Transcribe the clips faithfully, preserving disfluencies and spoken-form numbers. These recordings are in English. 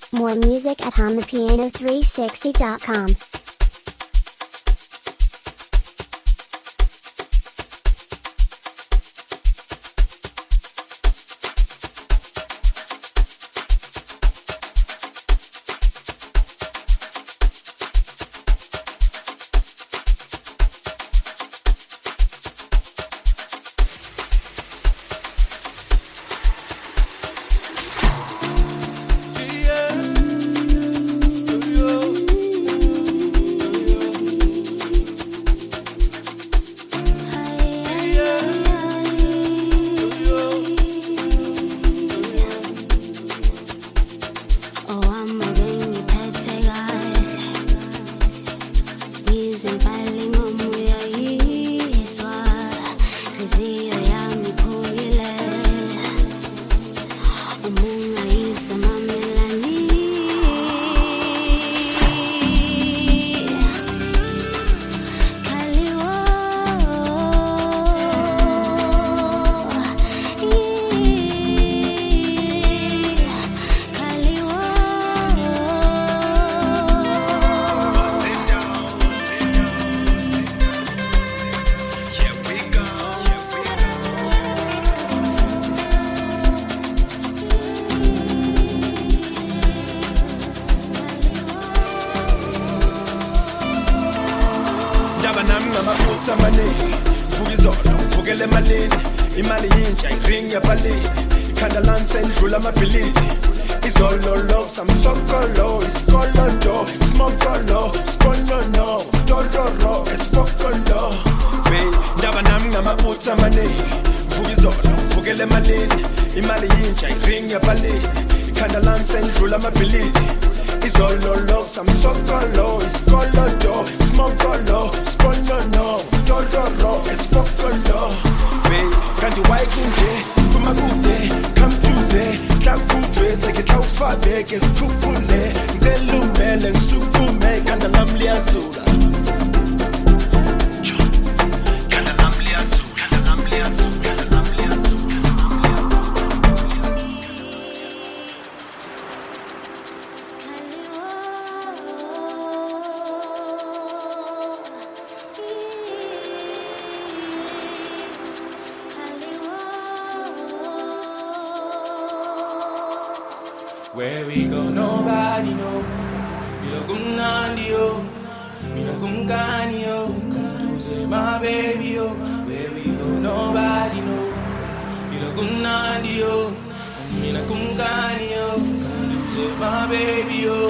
More music at on the piano three sixty dot com. Where we go, nobody know. We don't come nandio, we don't come canio. Come to say my baby, yo. Where we go, nobody know. We don't come nandio, we don't come canio. Come to say my baby, yo.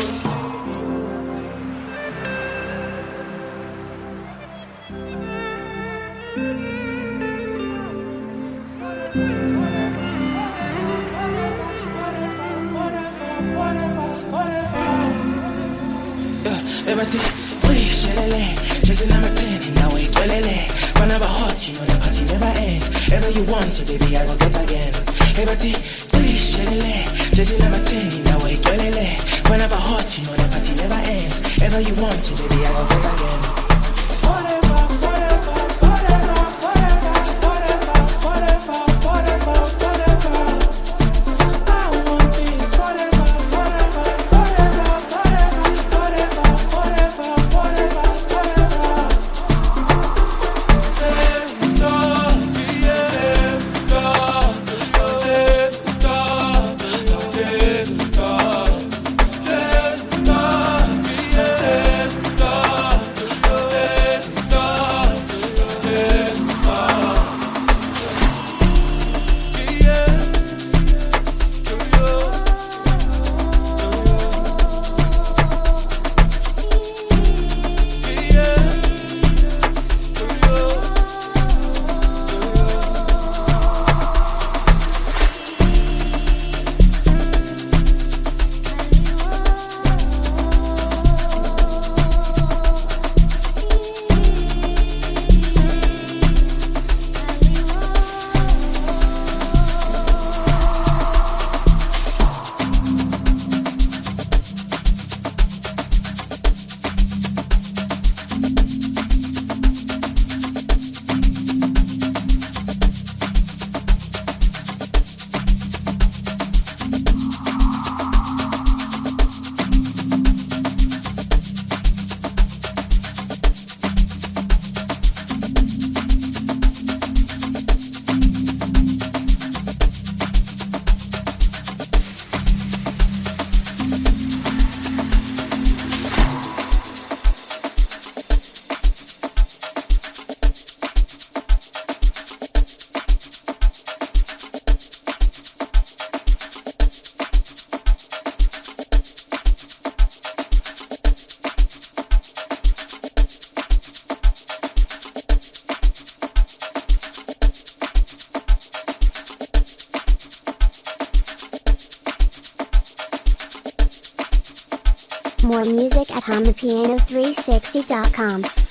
Everybody, please, shelele. Chasing number ten, and now wait, welele. Run over hot, you know the party never ends. Ever you want to, baby, I will get again. Everybody, please, shelele. Chasing number ten, and now wait, welele. Run over hot, you know the party never ends. Ever you want to, baby, I will get again. Forever, forever, forever, forever, forever, forever, forever, forever. I want this forever, forever, forever, forever, forever, forever, forever, forever. More music at on the piano three sixty dot com.